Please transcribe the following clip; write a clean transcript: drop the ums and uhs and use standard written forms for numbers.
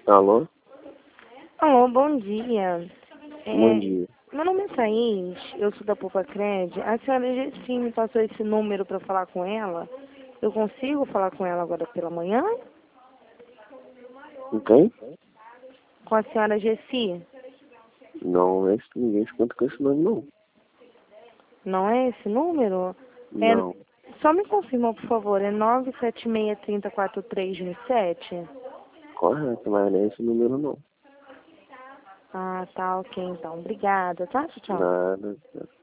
Alô? Alô, bom dia. Bom dia. Meu nome é Thaís, eu sou da Poupa Cred. A senhora Jessim me passou esse número para falar com ela. Eu consigo falar com ela agora pela manhã? Com quem? Com a senhora Jessi? Não, ninguém se conta com esse nome, não. Não é esse número? Não. Só me confirma, por favor, é 976304317? Correto, mas não é esse número, não. Ah, tá, ok, então. Obrigada, tá? Tchau, tchau. Nada.